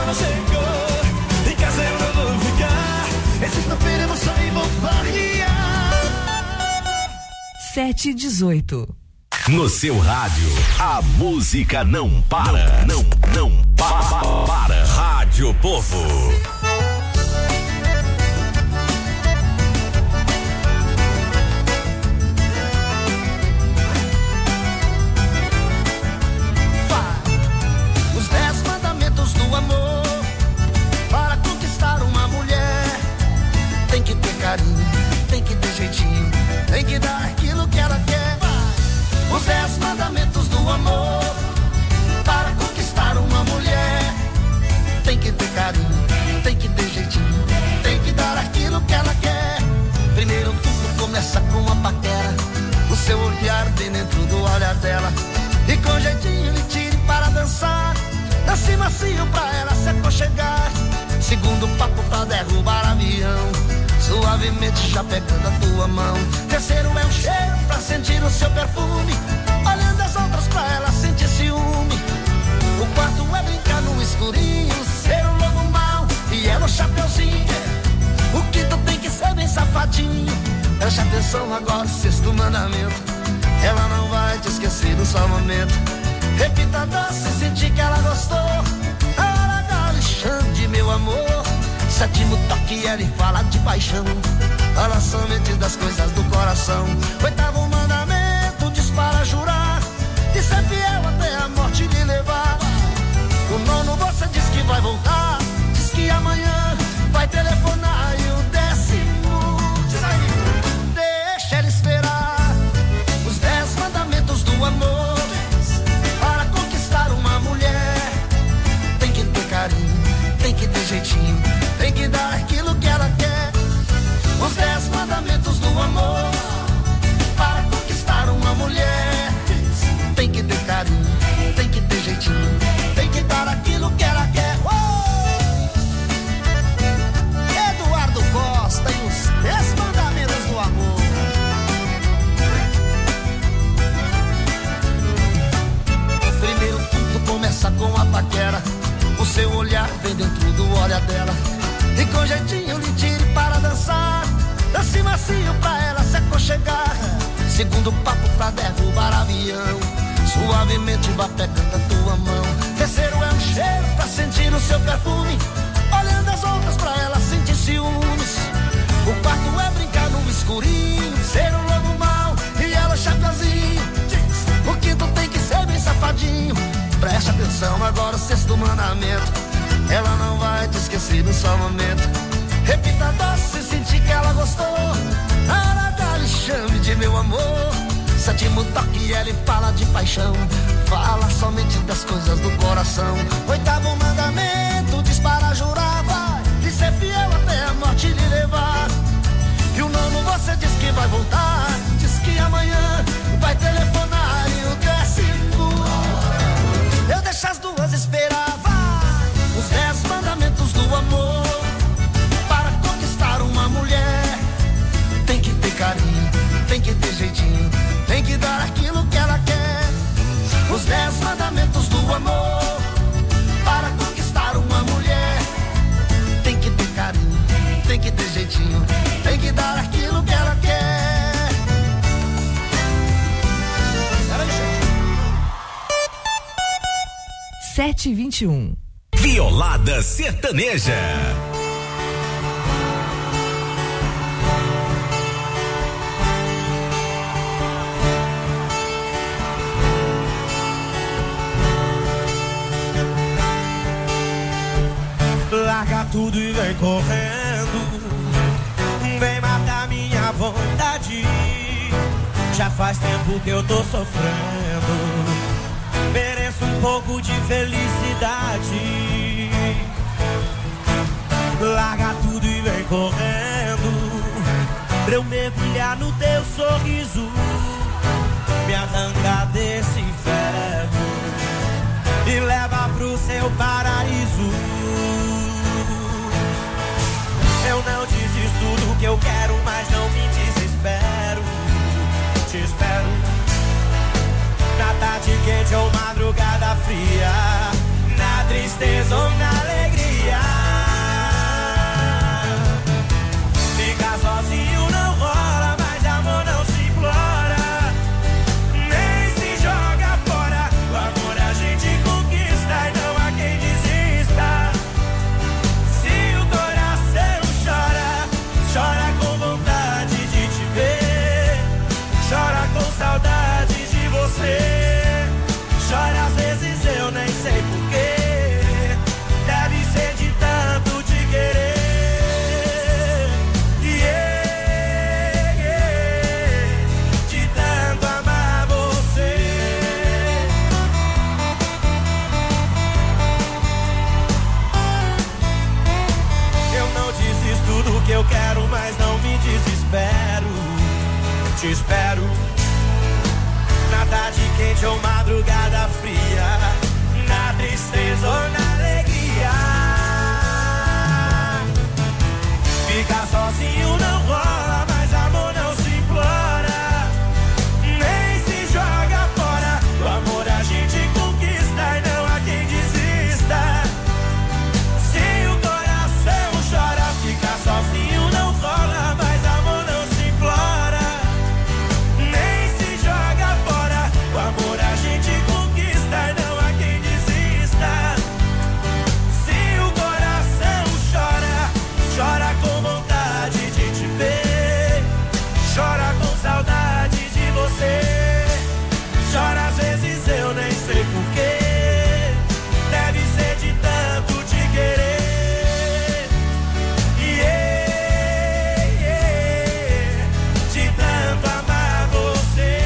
não chegou. Em casa eu não vou ficar. É sexta-feira, eu vou sair, vou farrear. 7h18. No seu rádio, a música não para. Não para. Rádio Povo. Os 10 mandamentos do amor. Para conquistar uma mulher, tem que ter carinho, tem que ter jeitinho, tem que dar aquilo que ela quer. Os 10 mandamentos do amor. Para conquistar uma mulher, tem que ter carinho, tem que ter jeitinho, tem que dar aquilo que ela quer. Primeiro tudo começa com uma paquera. O seu olhar bem dentro do olhar dela. E com jeitinho lhe tire para dançar. Dance macio pra ela se aconchegar. Segundo papo pra derrubar avião. Suavemente já pegando a tua mão. Terceiro é um cheiro pra sentir o seu perfume. Olhando as outras pra ela sentir ciúme. O quarto é brincar no escurinho. Ser um lobo mau e ela o chapeuzinho. O quinto tem que ser bem safadinho. Preste atenção agora, sexto mandamento. Ela não vai te esquecer no só momento. Repita doce, sentir que ela gostou. A hora da Alexandre, meu amor. Sétimo toque, ele fala de paixão. Fala somente das coisas do coração. Oitavo mandamento, diz para jurar de ser fiel até a morte lhe levar. O nono você diz que vai voltar. Diz que amanhã vai telefonar. E o 10º, diz aí, deixa ele esperar. Os 10 mandamentos do amor. Para conquistar uma mulher, tem que ter carinho, tem que ter jeitinho, tem que dar aquilo que ela quer. Os 10 mandamentos do amor. Para conquistar uma mulher, tem que ter carinho, tem que ter jeitinho, tem que dar aquilo que ela quer. Eduardo Costa e os 10 mandamentos do amor. Primeiro tudo começa com a paquera. O seu olhar vem dentro do olhar dela. E com jeitinho lhe tire para dançar. Dance macio pra ela se aconchegar. Segundo papo pra derrubar avião. Suavemente vá pegando a tua mão. Terceiro é um cheiro pra sentir o seu perfume. Olhando as outras pra ela sentir ciúmes. O quarto é brincar no escurinho. Ser um lobo mau e ela chapeuzinho. O quinto tem que ser bem safadinho. Preste atenção agora, o sexto mandamento. Ela não vai te esquecer no só momento. Repita doce, sentir que ela gostou. A hora da lhe chame de meu amor. Sétimo toque, ele fala de paixão. Fala somente das coisas do coração. Oitavo mandamento, diz para jurar. Vai, de ser fiel até a morte lhe levar. E o nono você diz que vai voltar. Diz que amanhã vai telefonar. E o 10º, eu deixo as duas esperar. Vai, os 10 mandamentos do amor. Para conquistar uma mulher, tem que ter carinho, tem que ter jeitinho, tem que dar aquilo que ela quer. Os 10 mandamentos do amor. Para conquistar uma mulher, tem que ter carinho, tem que ter jeitinho, tem que dar aquilo que ela quer. 7h21. Violada Sertaneja. Larga tudo e vem correndo. Vem matar minha vontade. Já faz tempo que eu tô sofrendo. Mereço um pouco de felicidade. Larga tudo e vem correndo. Pra eu mergulhar no teu sorriso. Me arranca desse inferno e leva pro seu paraíso. Eu não desisto do que eu quero, mas não me desespero. Te espero na tarde quente ou madrugada fria, na tristeza ou na alegria. te espero. Nada de quente ou madrugada fria, na tristeza ou na alegria. Ficar sozinho não rola, mas amor não se implora, nem se joga fora. O amor a gente conquista e não há quem desista. Se o coração chora, ficar sozinho não rola, mas amor não se implora, nem se joga fora. O amor a gente conquista e não há quem desista. Se o coração chora, chora com vontade de te ver, chora com saudade de você, chora às vezes eu nem sei porquê. Deve ser de tanto te querer. De tanto amar você.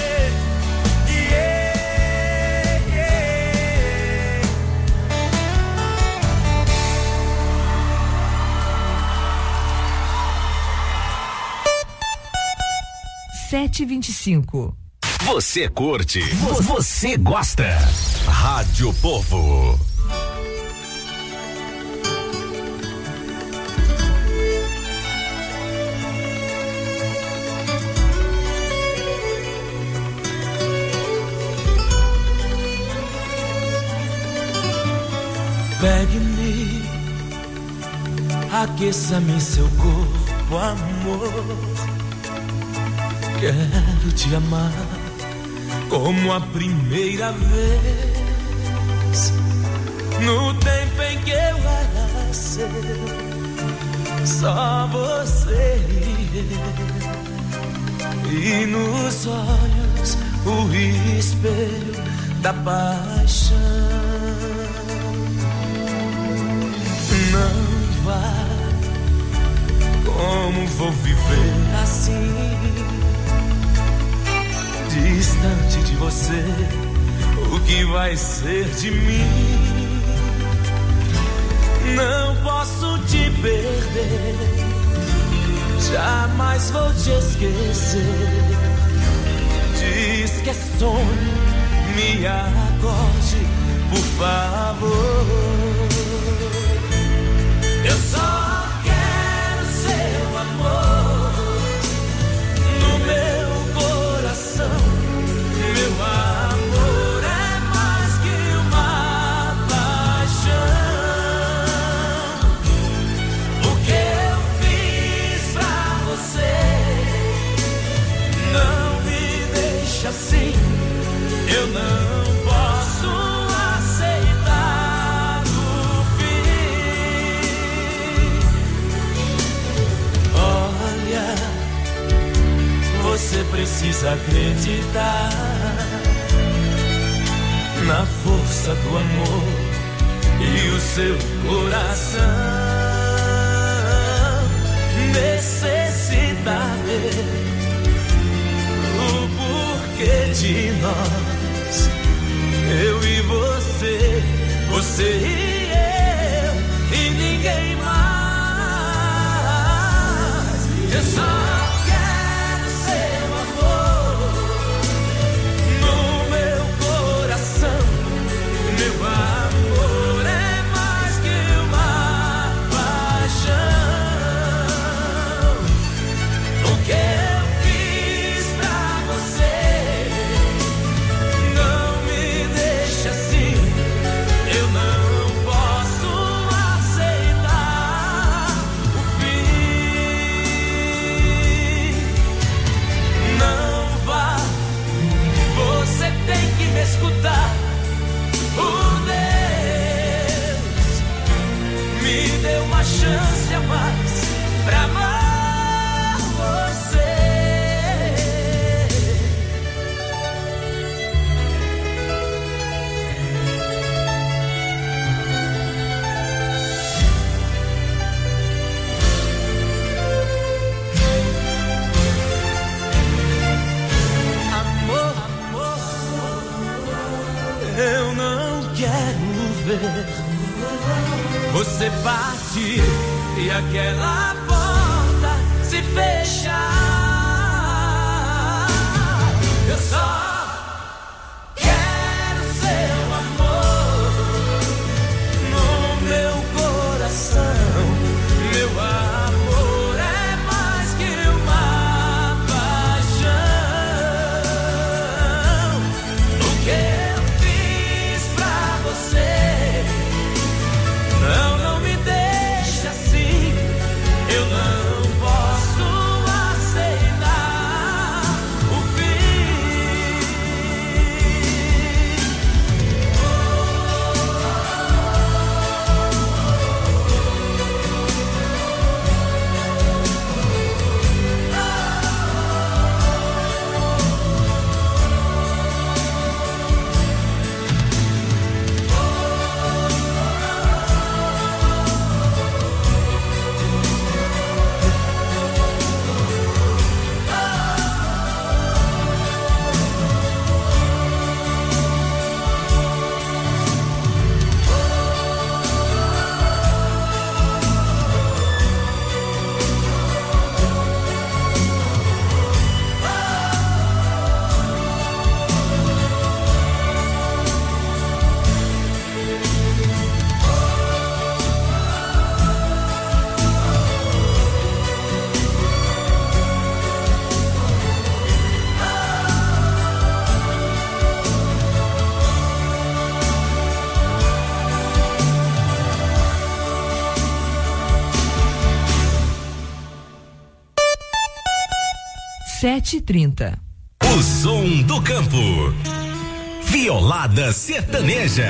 7h25. Você curte, você gosta. Rádio Povo. Pegue-me, aqueça-me seu corpo, amor. Quero te amar como a primeira vez, no tempo em que eu era seu, só você e nos olhos o espelho da paixão. Não vá, como vou viver assim, distante de você, o que vai ser de mim? Não posso te perder, jamais vou te esquecer. Diz que é sonho, me acorde, por favor. Eu só quero seu amor no meu coração. Meu amor é mais que uma paixão. O que eu fiz pra você não me deixa assim. Eu não posso aceitar o fim. Olha, você precisa acreditar na força do amor e o seu coração necessita ver o porquê de nós, eu e você, você e eu e ninguém mais. Eu só escutar, oh Deus, me deu uma chance a mais pra amar você. Eu não quero ver você partir e aquela porta se fechar. Eu só quero seu amor no meu coração. Meu amor é mais que uma paixão. O que eu fiz pra você, não me deixa assim. Eu não posso aceitar o fim. Sete e 30. O som do campo. Violada sertaneja.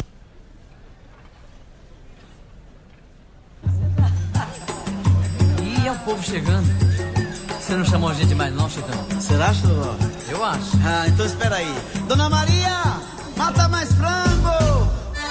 Ih, é o povo chegando. Você não chamou a gente mais não, Chitão? Será, Chitão? Eu acho. Ah, então espera aí. Dona Maria, mata mais frango!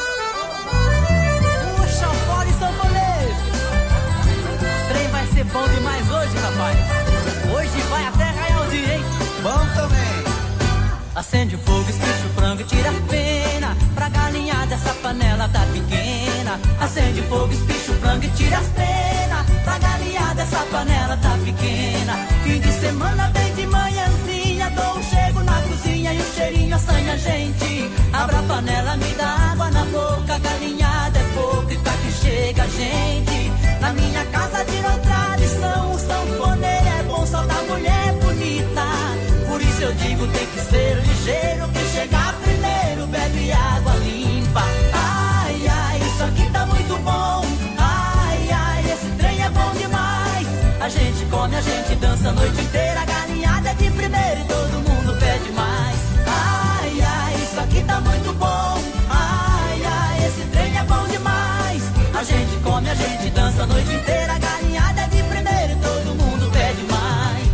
Puxa, fora e sanfoneiro! O trem vai ser bom demais hoje, rapaz. Hoje vai até raiar o dia, hein? Bom também. Acende o fogo, espicha o frango e tira a pena. Pra galinhar dessa panela tá pequena. Acende o fogo, espicha o frango e tira as penas. Pra galinhar dessa panela tá pequena. Fim de semana bem de manhãzinha, dou um chego na cozinha e o cheirinho assanha a gente. Abra a panela, me dá água na boca. Galinhada é pouco e tá que chega a gente. Na minha casa virou tradição, o sanfoneiro é bom só da mulher bonita. Por isso eu digo tem que ser ligeiro, que chegar primeiro bebe água limpa. Ai, ai, isso aqui tá muito bom. Ai, ai, esse trem é bom demais. A gente come, a gente dança a noite inteira. A galinhada é de primeiro e todo mundo pede mais. Ai, ai, isso aqui tá muito bom. Ai, ai, esse trem é bom demais. A gente come, a gente dança a noite inteira. A galinhada é de primeiro e todo mundo pede mais.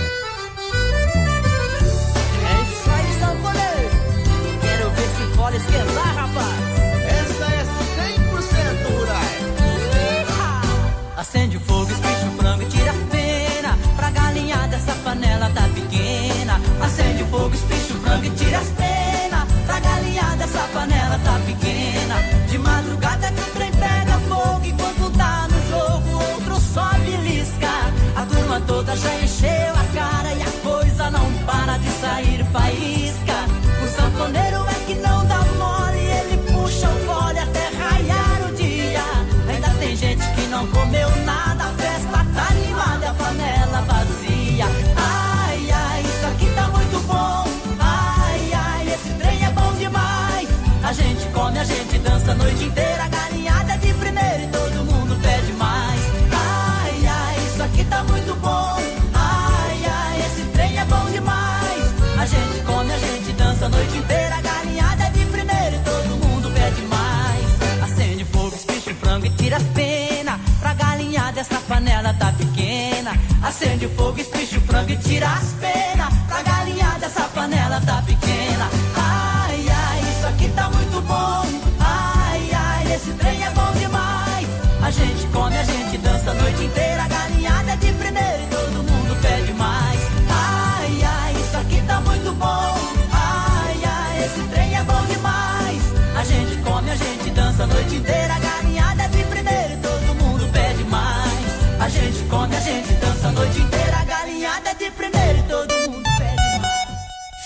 É isso aí, sanfoneiro. Quero ver se fora esquentar, rapaz. Essa é 100% rural. Acende o fogo, espicha o frango e tira a pena. Pra galinhar dessa panela tá pequena. Acende o fogo, espicha o frango e tira as penas. Pra galinhar dessa panela tá pequena. De madrugada que o trem pega fogo. Enquanto tá no jogo, outro só belisca. A turma toda já encheu a cara e a coisa não para de sair faísca. O sanfoneiro é que não dá mole, ele puxa o fole até raiar o dia. Ainda tem gente que não comeu nada, a festa tá animada e a panela vazia. Ai, ai, isso aqui tá muito bom. Ai, ai, esse trem é bom demais. A gente come, a gente dança a noite inteira. A galinhada é de primeiro e todo mundo pede mais. Ai, ai, isso aqui tá muito bom. Ai, ai, esse trem é bom demais. A gente come, a gente dança a noite inteira. A galinhada é de primeiro e todo mundo pede mais. Acende fogo, espicha o frango e tira as penas. Pra galinhada essa panela tá pequena. Acende o fogo, espicha o frango e tira as penas. Pra galinhada essa panela tá pequena. Ai, ai, isso aqui tá muito bom. Ai, ai, esse trem é bom demais. A gente come, a gente dança a noite inteira. A galinhada é de primeiro e todo mundo pede mais. Ai, ai, isso aqui tá muito bom. Ai, ai, esse trem é bom demais. A gente come, a gente dança a noite inteira. A galinhada é de primeiro e todo mundo pede mais. A gente come, a gente dança a noite inteira.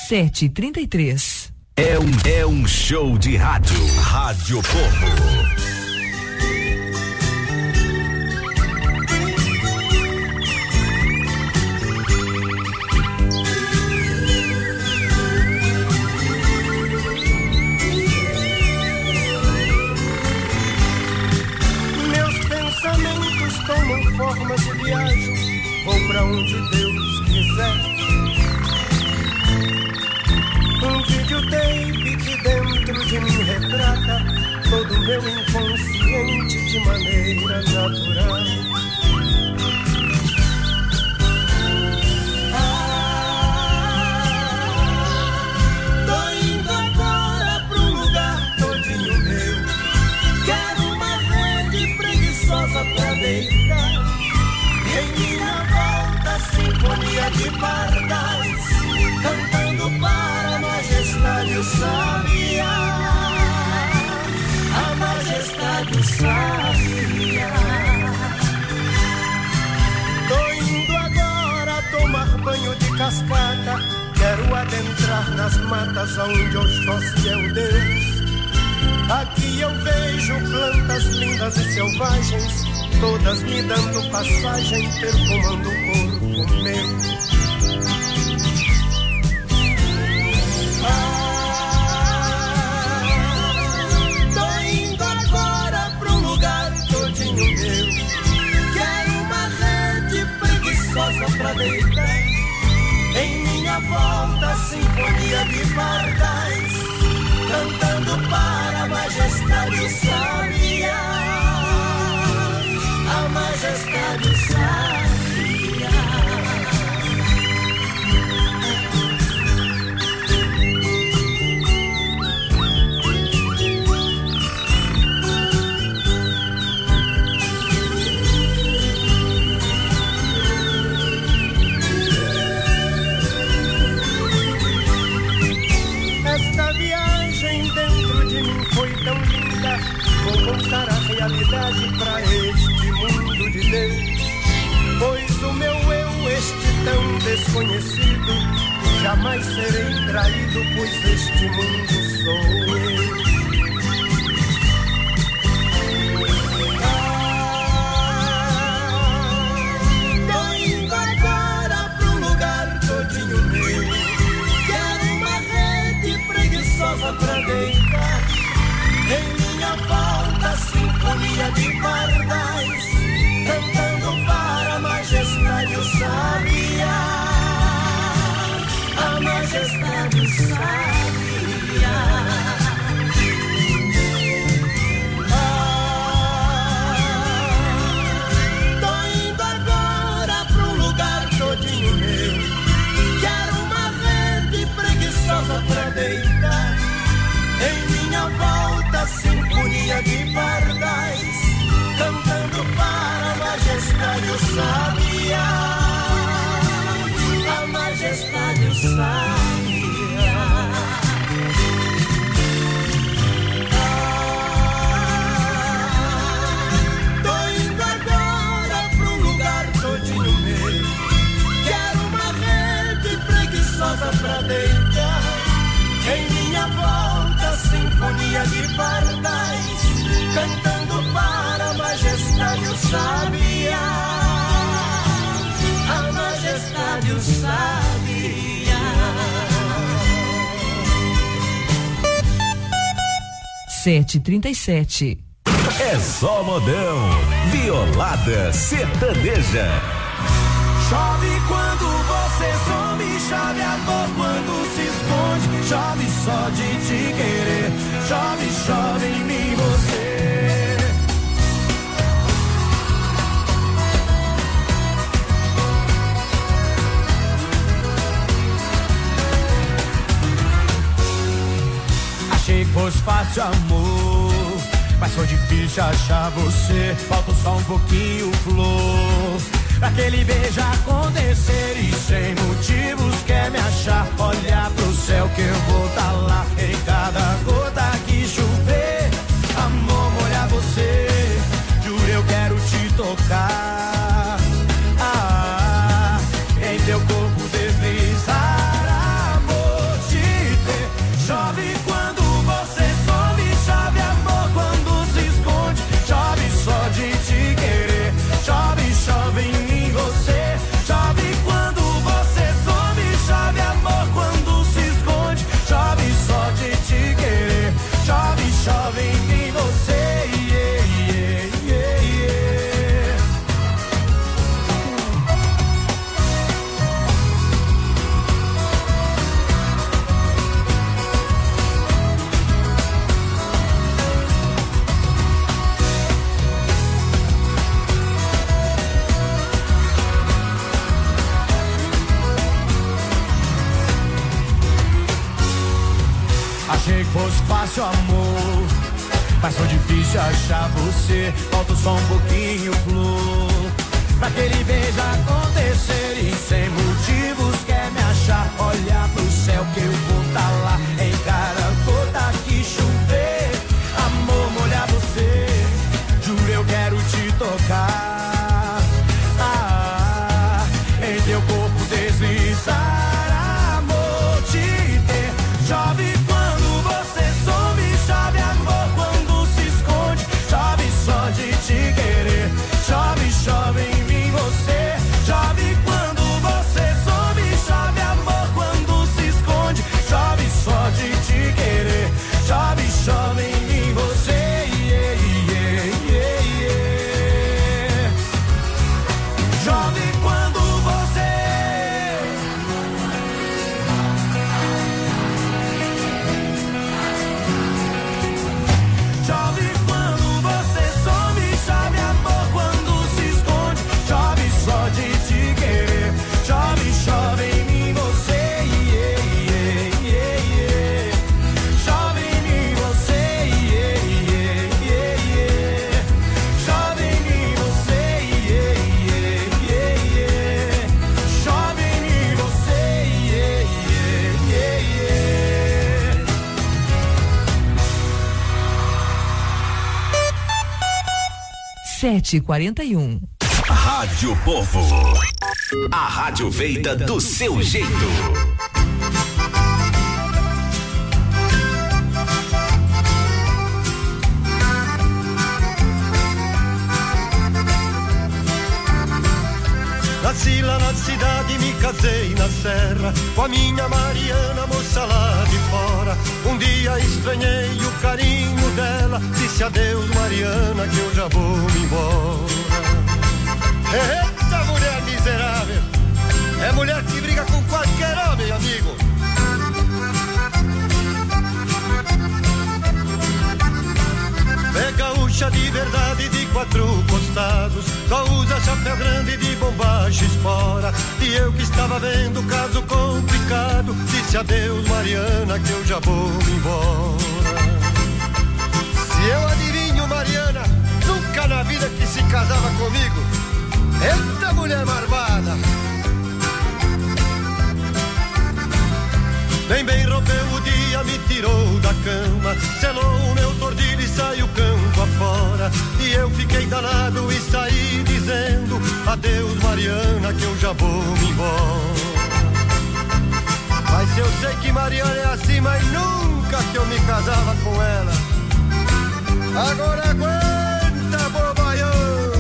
7h33. É um show de rádio. Rádio Povo. Tomam formas e viajo, vou pra onde Deus quiser. Um videotape que dentro de mim retrata todo meu inconsciente de maneira natural. Tô indo agora pra um lugar todinho meu. Quero uma rede preguiçosa pra deitar. Em minha volta, sinfonia de pardais, cantando para a majestade o sabiá. A majestade o sabiá. Tô indo agora tomar banho de cascata. Quero adentrar nas matas onde Oxóssi é o Deus. Aqui eu vejo plantas lindas e selvagens, todas me dando passagem, perfumando o corpo meu. Tô indo agora pra um lugar todinho meu. Quero uma rede preguiçosa pra deitar. Em minha volta, sinfonia de pardais, cantando para a majestade o sabiá. A majestade sabiá. Esta viagem dentro de mim foi tão linda. Vou voltar a realidade pra este mundo de Deus, pois o meu eu, este tão desconhecido, jamais serei traído, pois este mundo sou eu. Tô indo agora pra um lugar todinho meu. Quero uma rede preguiçosa pra deitar. Em minha volta, sinfonia de pardais, cantando para a majestade o sabiá. A majestade o sabiá. Tô indo agora pra um lugar todinho meu. Quero uma rede preguiçosa pra deitar. Em minha volta, sinfonia de pardais, cantando para a majestade o sabiá. A majestade o sabiá. Tô indo agora pra um lugar todinho meu. Quero uma rede preguiçosa pra deitar. Em minha volta, sinfonia de pardais, cantando para a majestade o sabiá. A majestade o sabiá. 7h37. É só modão. Violada sertaneja. Chove quando você some, chove amor quando se esconde, chove só de te querer, chove, chove em mim você. Achei que fosse fácil amor, mas foi difícil achar você, falta só um pouquinho flor. Pra aquele beijo acontecer e sem motivos quer me achar. Olha pro céu que eu vou tá lá em cada gota que chover. Amor, molhar você, juro eu quero te tocar. Em teu corpo deslizar, amor, fácil, amor, mas foi difícil achar você. Falta só um pouquinho, flor, pra aquele beijo acontecer. E sem motivos quer me achar. Olha pro céu que eu vou tá lá. Encara a gota que chover. Amor, molhar você. Juro, eu quero te tocar. Em teu corpo deslizar. Amor, te ter. Chove quando você some. Chove, amor, quando se esconde. Chove só de te querer. Chove, chove em mim você. Chove quando você some. Chove, amor, quando se esconde. Chove só de te querer. Chove, chove em mim você. Yeah, yeah, yeah, yeah. Chove quando você. Chove quando você some. Chove, amor, quando se esconde. Chove só de te querer. Chove, chove em mim você. Yeah, yeah, yeah, yeah. Chove em mim você. Yeah, yeah, yeah, yeah. Chove em mim você. Yeah, yeah, yeah, yeah. Chove em mim você. Yeah, yeah, yeah, yeah. 7h41. Rádio Povo. A rádio feita do seu jeito. Nasci lá na cidade, me casei na serra com a minha Mariana, moça lá de fora. Um dia estranhei o carinho dela, disse adeus Mariana que eu já vou me embora. Eita mulher miserável, é mulher que briga com qualquer homem, amigo. É gaúcha de verdade, de 4 costados, só usa chapéu grande de bombacha espora. E eu que estava vendo caso complicado, disse adeus Mariana que eu já vou me embora. Se eu adivinho Mariana, nunca na vida que se casava comigo. Eita mulher marvada. Bem rompeu o dia, me tirou da cama, selou o meu tordilho e saiu campo afora. E eu fiquei danado e saí dizendo adeus Mariana que eu já vou me embora. Mas eu sei que Mariana é assim, mas nunca que eu me casava com ela. Agora aguenta, bobaião.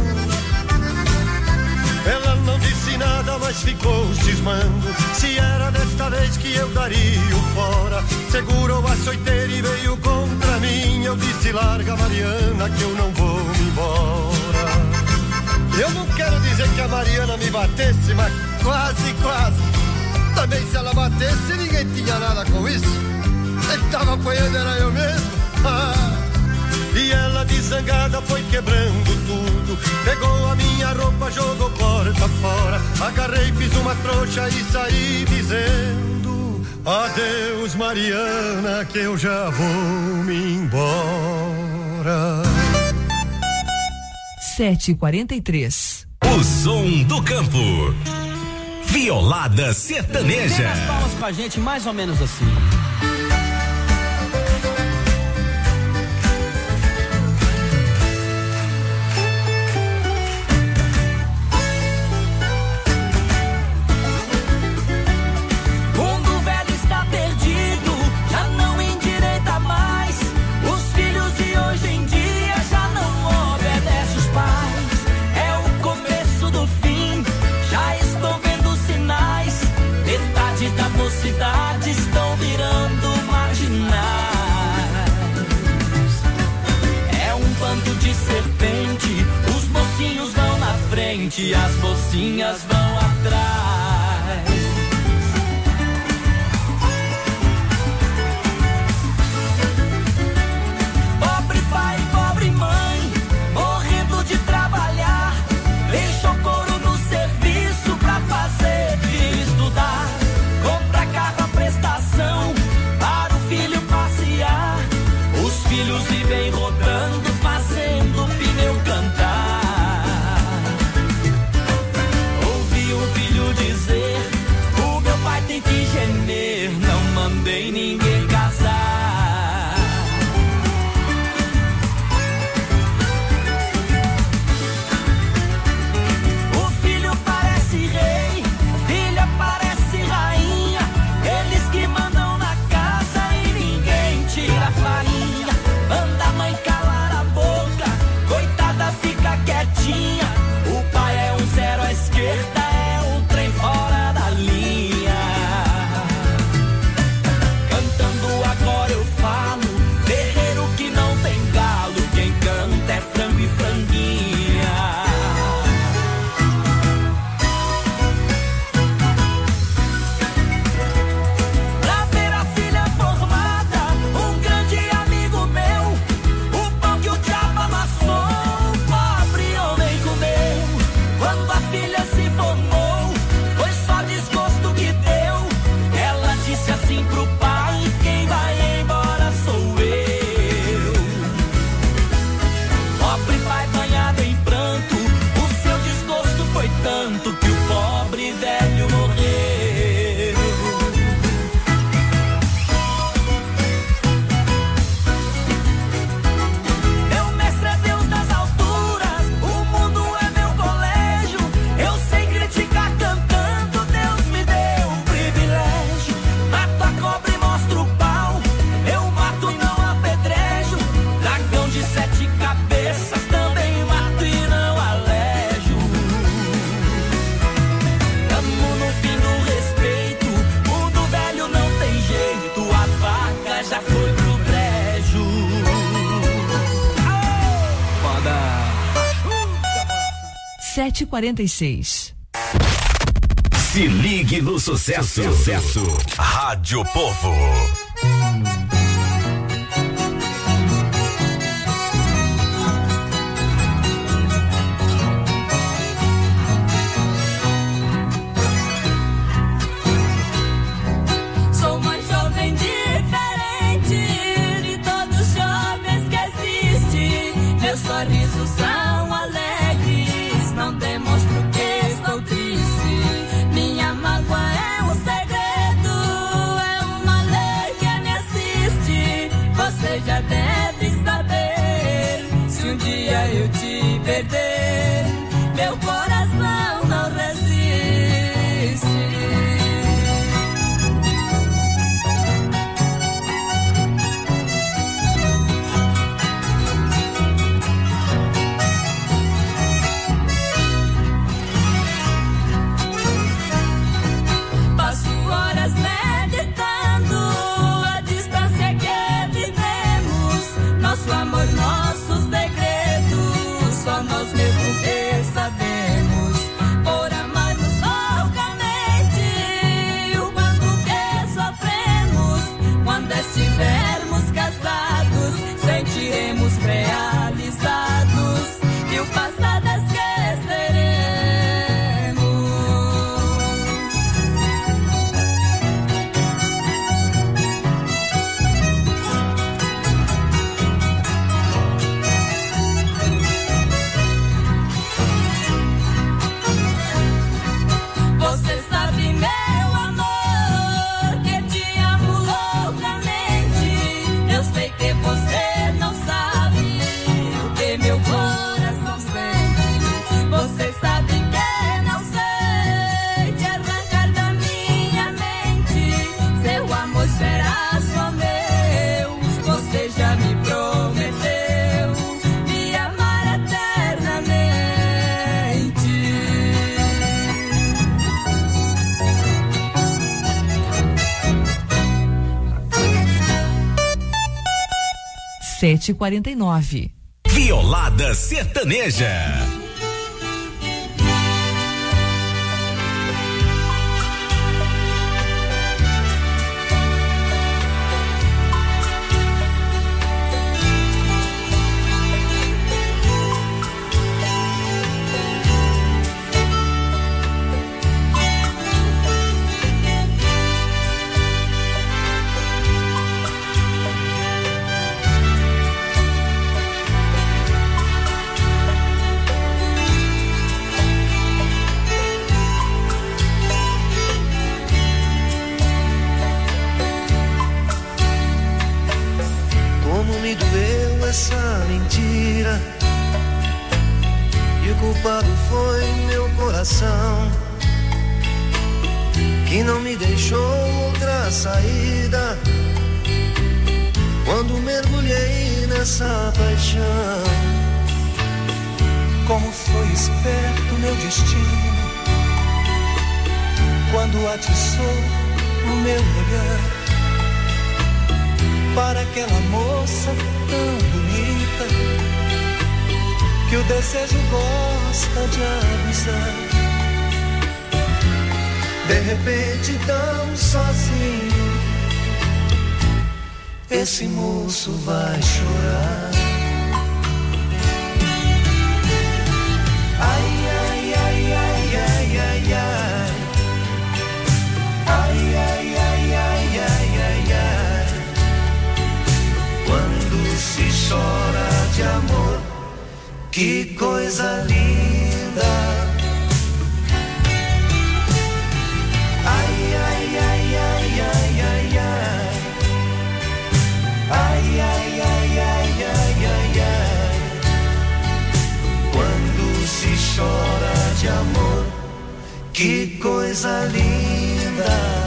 Ela não disse nada, mas ficou cismando se era desta vez que eu daria o fora. Segurou a açoiteira e veio contra mim. Eu disse larga Mariana que eu não vou me embora. Eu não quero dizer que a Mariana me batesse, mas quase, quase. Também se ela batesse ninguém tinha nada com isso. Ele tava apanhando, era eu mesmo. E ela desangada foi quebrando tudo. Pegou a minha roupa, jogou porta fora. Agarrei, fiz uma trouxa e saí dizendo adeus Mariana que eu já vou me embora. 7h43. O som do campo. Violada sertaneja. Tem as palmas com a gente mais ou menos assim. Cidades estão virando marginais. É um bando de serpente. Os mocinhos vão na frente, as mocinhas vão atrás. Pobre pai, pobre mãe, morrendo de trabalhar. Deixou couro no serviço pra fazer filho estudar. Compra carro à prestação para o filho passear. 7h46. Se ligue no sucesso. Rádio Povo. Sou uma jovem diferente de todos os jovens que existem. Meus sorrisos são alegres, não demonstro que estou triste. Minha mágoa é um segredo, é uma lei que me assiste. Você já deve saber, se um dia eu te perder, meu coração não resiste. Passo horas meditando a distância que vivemos. Nosso amor, nossos segredos, só nós mesmos que sabemos. Por amarmos loucamente, o quanto que sofremos. Quando estivermos casados, sentiremos realizados e o passado esqueceremos. Você sabe, meu amor, que te amo loucamente. Eu sei que você não sabe o que meu coração sente. Você sabe que não sei te arrancar da minha mente. Seu amor será só meu. Você já me prometeu me amar eternamente. 7h49. Violada Sertaneja. Como me doeu essa mentira, e o culpado foi meu coração, que não me deixou outra saída quando mergulhei nessa paixão. Como foi esperto meu destino, quando atiçou o meu olhar para aquela moça tão bonita, que o desejo gosta de abusar. De repente tão sozinho, esse moço vai chorar. Ai, ai, ai, ai, ai, ai, ai. Ai, ai, ai, ai, ai, ai, ai. Quando se chora de amor, que coisa linda. Ai, ai, ai, ai, ai, ai, ai. Ai, ai, ai, ai, ai, ai, ai. Quando se chora de amor, que coisa linda.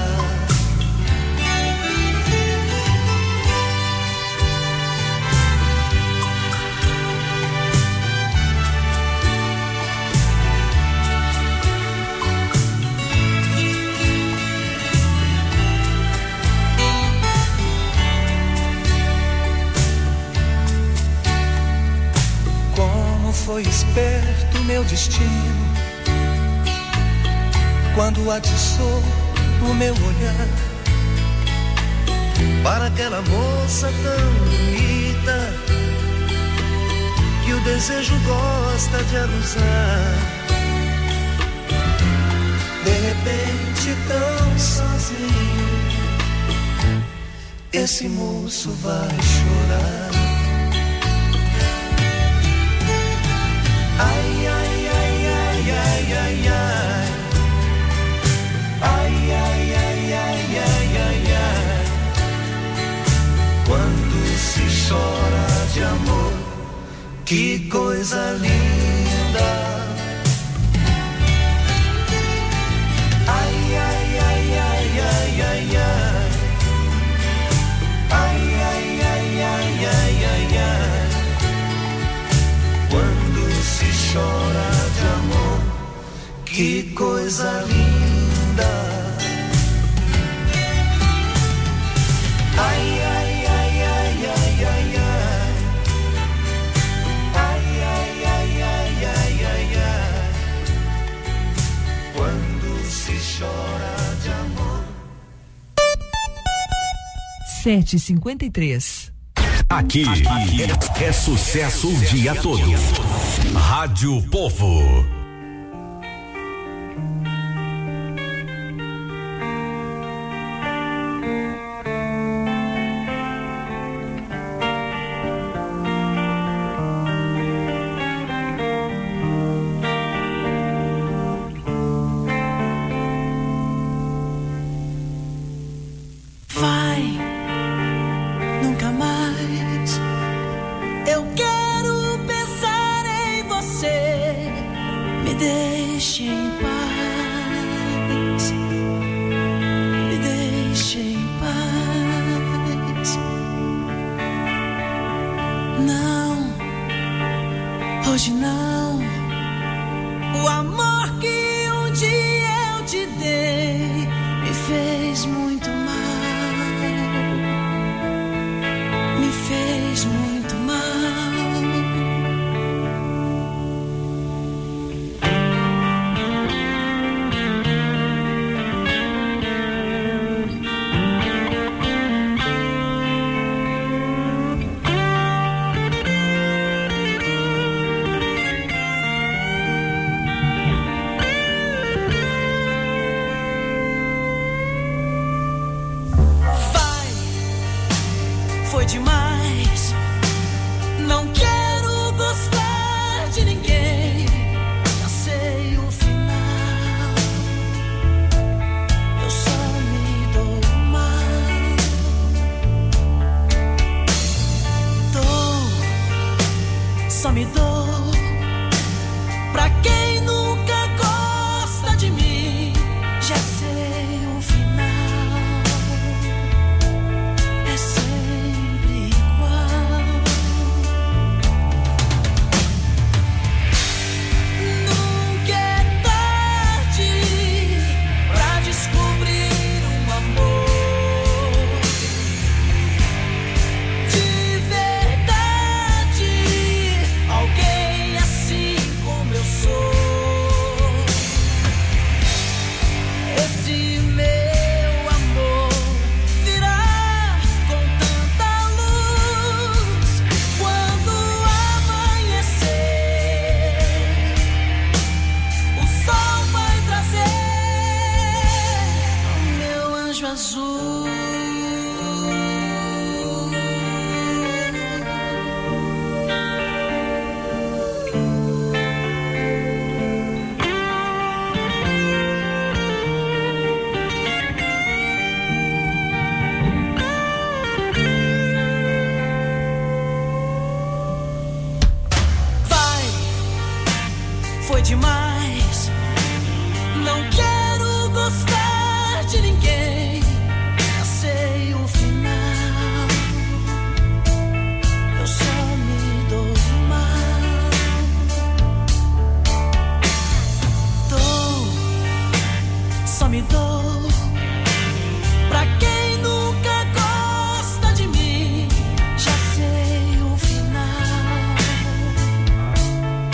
Como Como foi esperto meu destino quando atiçou o meu olhar para aquela moça tão bonita que o desejo gosta de abusar. De repente, tão sozinho, esse moço vai chorar. Ai, ai, ai, ai, ai, ai, ai. Ai, ai, ai, ai, ai, ai, ai. Quando se chora de amor, que coisa linda. Ai, ai, ai, ai, ai, ai, ai. Ai, ai, ai, ai, ai, ai, ai. Quando se chora de amor, que coisa linda. Ai, ai, ai, ai, ai, ai, ai. Ai, ai, ai, ai, ai, ai, ai. Quando se chora de amor. 7h53. Aqui é sucesso o dia todo. Rádio Povo. Hoje não, o amor que um dia eu te dei me fez muito mal, me fez muito mal. Foi demais, não quero gostar de ninguém, já sei o final, eu só me dou mal, só me dou pra quem nunca gosta de mim, já sei o final. Foi demais, não quero gostar de ninguém, já sei o final, eu só me dou mal, só me dou pra quem nunca gosta de mim, já sei o final.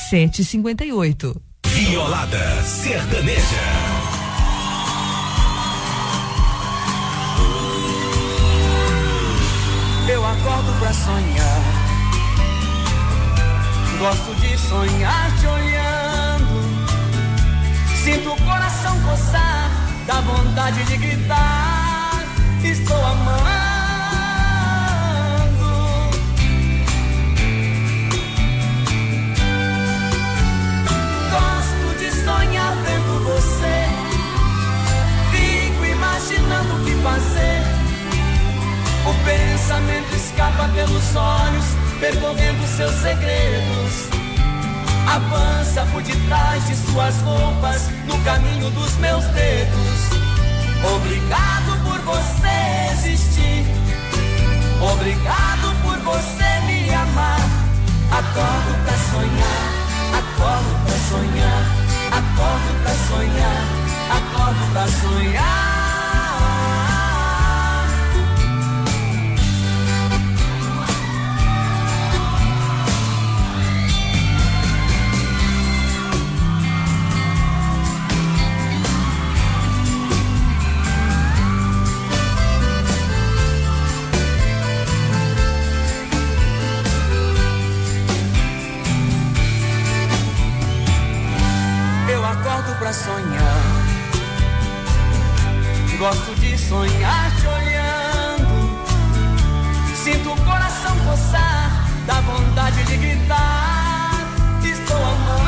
7h58. Violada Sertaneja. Eu acordo pra sonhar. Gosto de sonhar te olhando. Sinto o coração coçar, dá vontade de gritar. Estou amando. Gosto de sonhar vendo você. Fico imaginando o que fazer. O pensamento escapa pelos olhos, percorrendo seus segredos. Avança por detrás de suas roupas, no caminho dos meus dedos. Obrigado por você existir. Obrigado por você me amar. Acordo pra sonhar, acordo pra sonhar, acordo pra sonhar, acordo pra sonhar. Pra sonhar, gosto de sonhar te olhando. Sinto o coração coçar, dá vontade de gritar. Estou amando.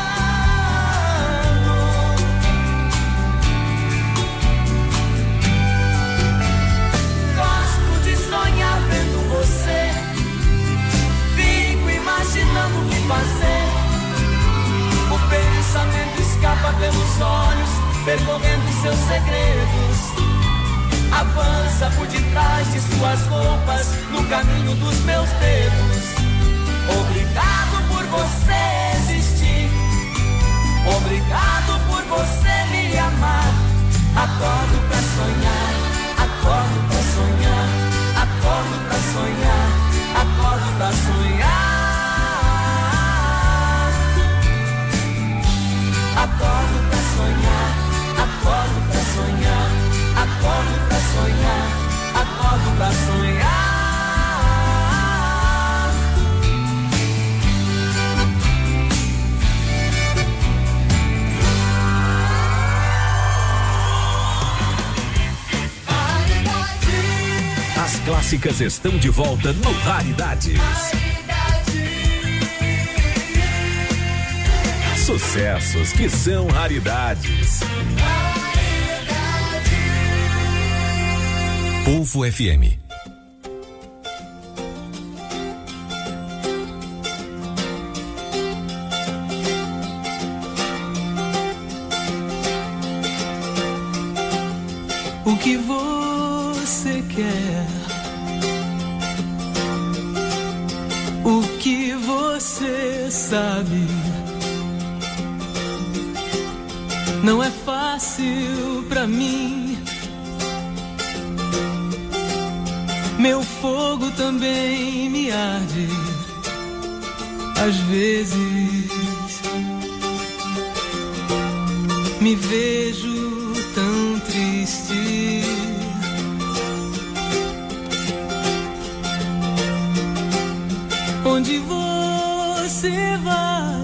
Gosto de sonhar vendo você. Fico imaginando o que fazer. O pensamento escapa pelos olhos, percorrendo seus segredos. Avança por detrás de suas roupas, no caminho dos meus dedos. Obrigado por você existir. Obrigado por você me amar. Acordo pra sonhar, acordo pra sonhar, acordo pra sonhar, acordo pra sonhar. Acordo pra sonhar, acordo pra sonhar, acordo pra sonhar, acordo pra sonhar. As clássicas estão de volta no Raridades. Sucessos que são raridades. Povo FM. O que você quer? O que você sabe? Não é fácil pra mim. Meu fogo também me arde. Às vezes me vejo tão triste. Onde você vai?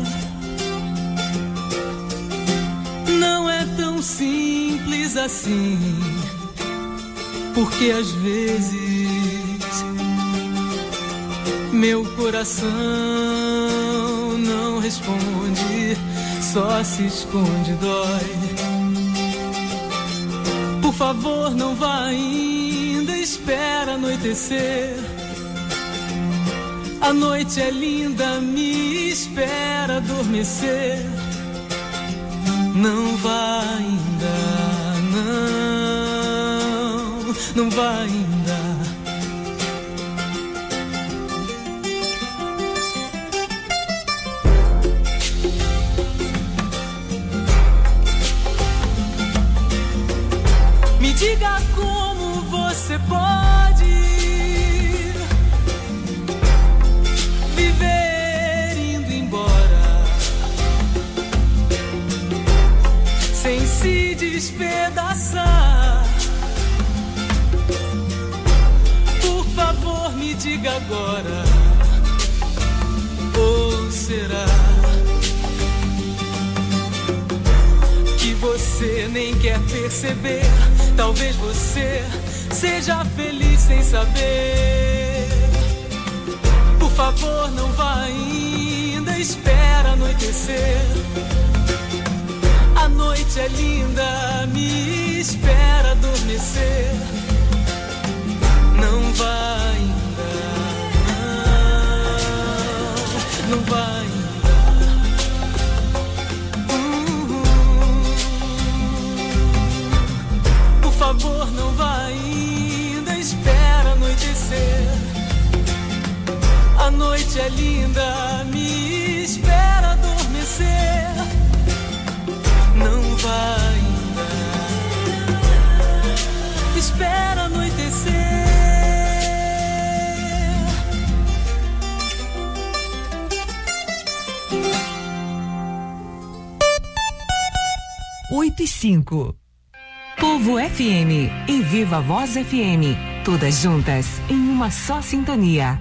Não é tão simples assim, porque às vezes meu coração não responde, só se esconde, dói. Por favor, não vá ainda, espera anoitecer. A noite é linda, me espera adormecer. Não vá ainda, não vá ainda. Me diga como você pode viver indo embora liga agora. Ou será que você nem quer perceber? Talvez você seja feliz sem saber. Por favor, não vá ainda, espera anoitecer. A noite é linda, me espera adormecer. Não vá ainda, não vá ainda. Por favor, não vá ainda, espera anoitecer. A noite é linda, me espera adormecer. Não vá ainda, espera anoitecer. 8:05. Povo FM e Viva Voz FM, todas juntas em uma só sintonia.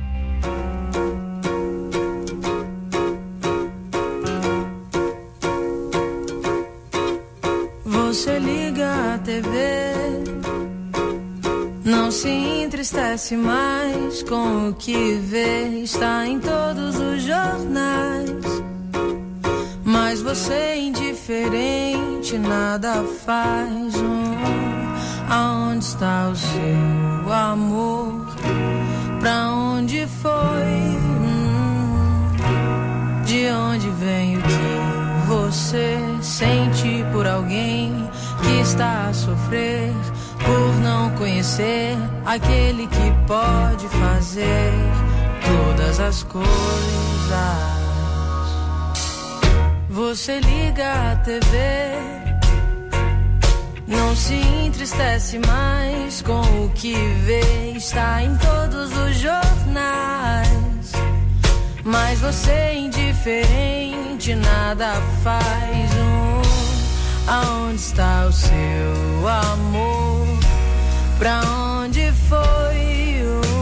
Você liga a TV, não se entristece mais com o que vê, está em todos os jornais. Mas você é indiferente, nada faz. Aonde está o seu amor? Pra onde foi? De onde vem o que você sente por alguém que está a sofrer por não conhecer aquele que pode fazer todas as coisas? Você liga a TV, não se entristece mais com o que vê, está em todos os jornais. Mas você é indiferente, nada faz. Aonde está o seu amor? Pra onde foi?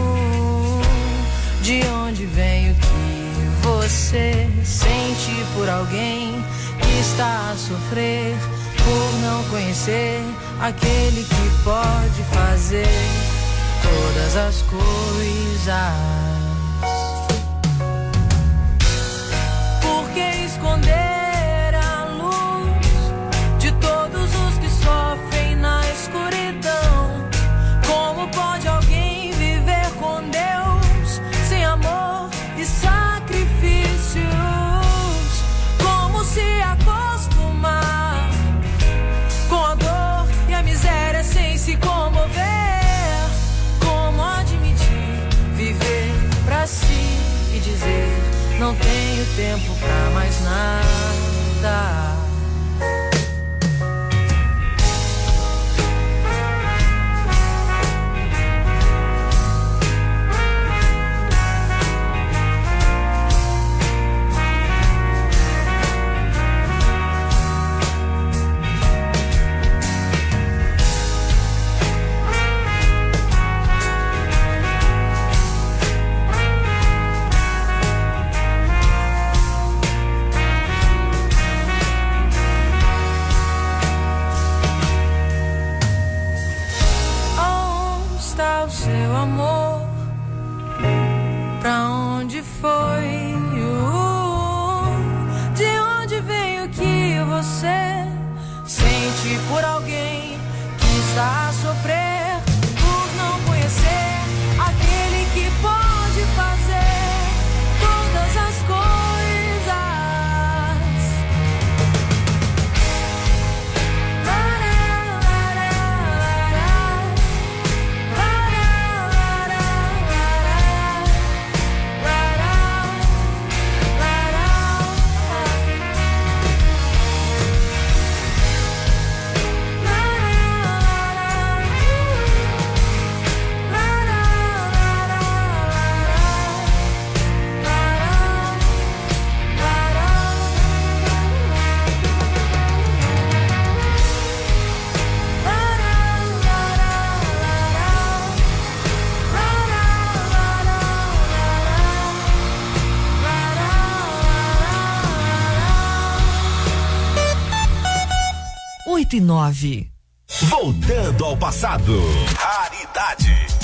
De onde vem o que você sente por alguém que está a sofrer por não conhecer aquele que pode fazer todas as coisas? Por que esconder a luz de todos os que sofrem na escuridão? Como pode alguém viver com Deus sem amor e sacrifícios? Como se acostumar com a dor e a miséria sem se comover? Como admitir viver pra si e dizer não tenho tempo pra mais nada? 8:09. Voltando ao passado. Raridades.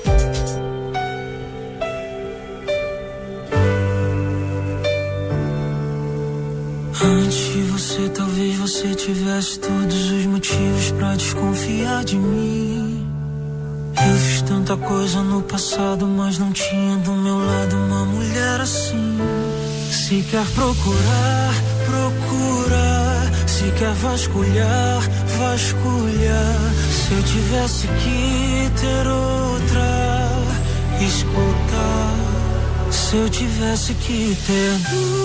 Antes de você, talvez você tivesse todos os motivos pra desconfiar de mim. Eu fiz tanta coisa no passado, mas não tinha do meu lado uma mulher assim. Se quer procurar, procura. Se quer vasculhar, vasculha. Se eu tivesse que ter outra, escuta. Se eu tivesse que ter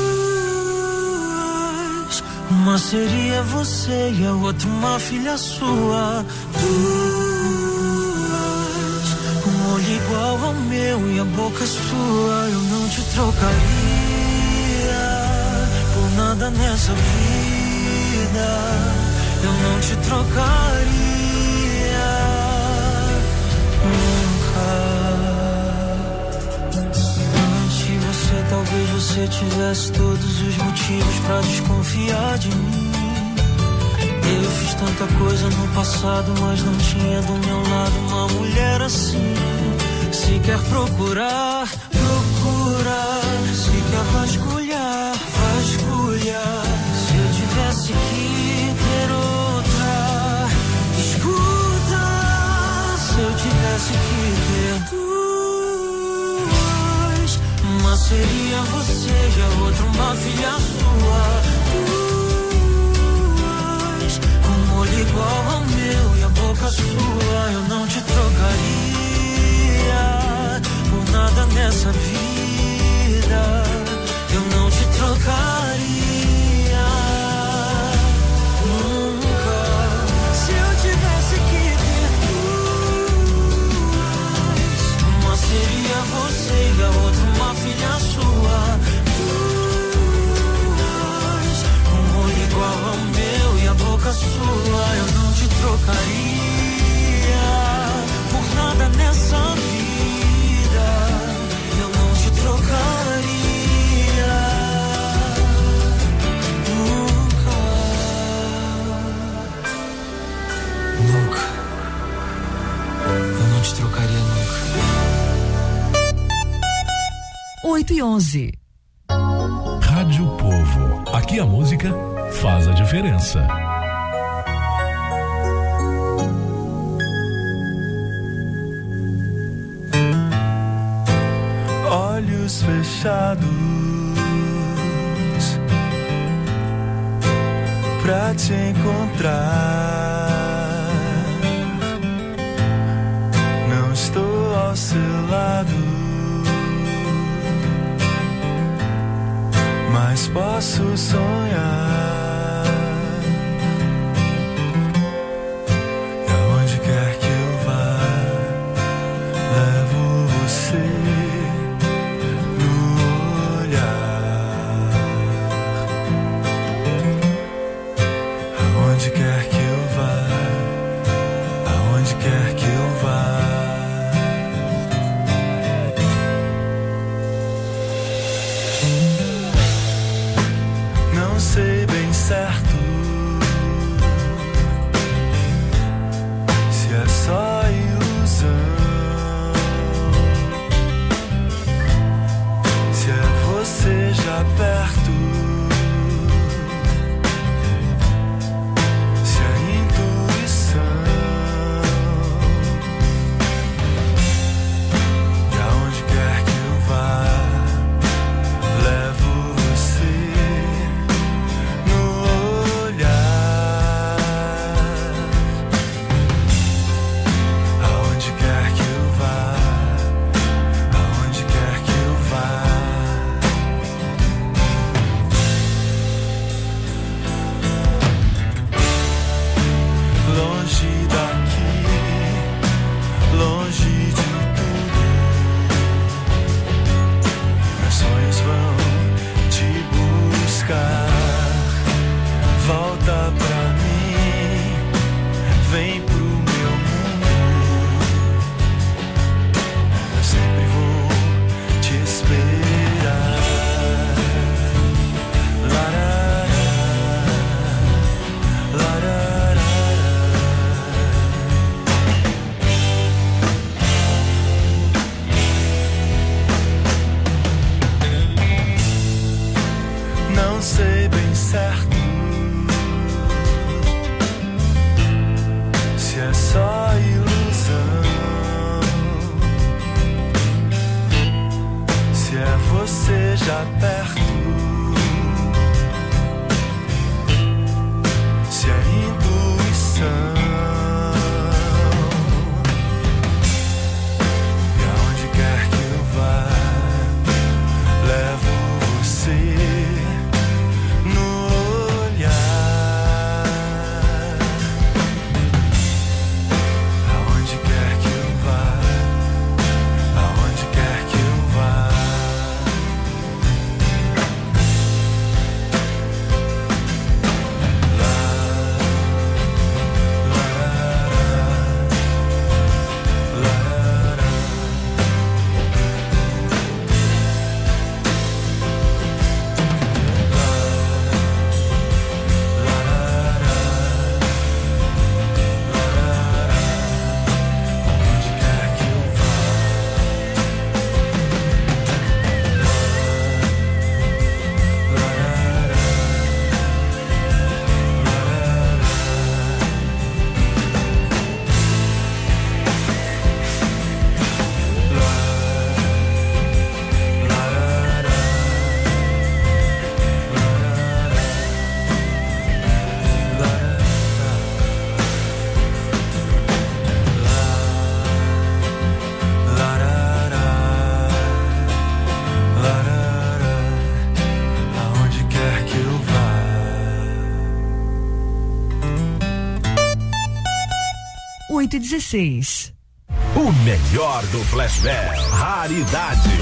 duas, uma seria você e a outra uma filha sua. Duas, um olho igual ao meu e a boca sua. Eu não te trocaria por nada nessa vida. Eu não te trocaria nunca. Antes de você, talvez você tivesse todos os motivos pra desconfiar de mim. Eu fiz tanta coisa no passado, mas não tinha do meu lado uma mulher assim. Se quer procurar, procura. Se quer vasculhar, vasculha. Se eu tivesse que ter outra, escuta. Se eu tivesse que ter duas, uma seria você e a outra uma filha sua. Duas, um olho igual ao meu e a boca sua. Eu não te trocaria por nada nessa vida. Eu não te trocaria nunca. Se eu tivesse que ter duas, uma seria você e a outra uma filha sua. Duas, um olho igual ao meu e a boca sua. Eu não te trocaria por nada nessa vida. Eu não te trocaria nunca. Nunca. Eu não te trocaria nunca. 8:11. Rádio Povo. Aqui a música faz a diferença. Olhos fechados pra te encontrar. Não estou ao seu lado, mas posso sonhar. E aonde quer que eu vá, levo você no olhar. Aonde quer que eu vá, aonde quer que eu vá. Não sei bem você já perto. Se a intuição e aonde quer que eu vá, levo você no olhar. Aonde quer que eu vá, aonde quer que eu vá. Aonde quer que eu vá. 8h16. O melhor do flashback. Raridade.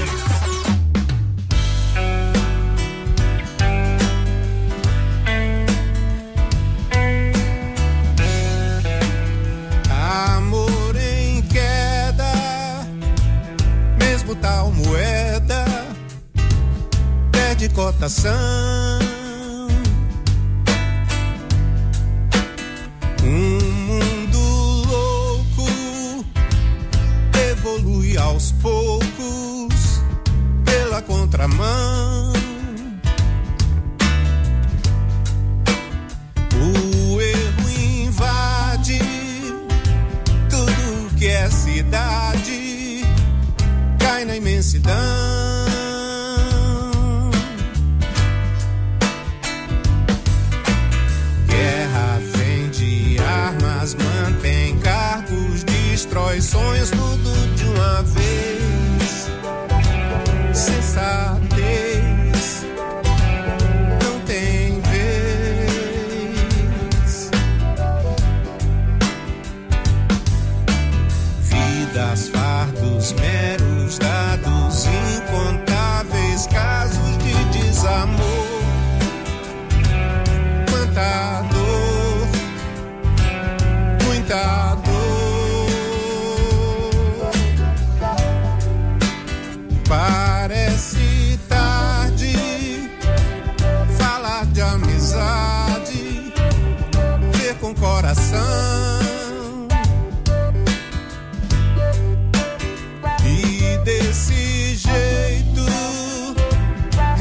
Amor em queda, mesmo tal moeda perde cotação. Um mundo louco evolui aos poucos pela contramão. O erro invade tudo que é cidade, cai na imensidão.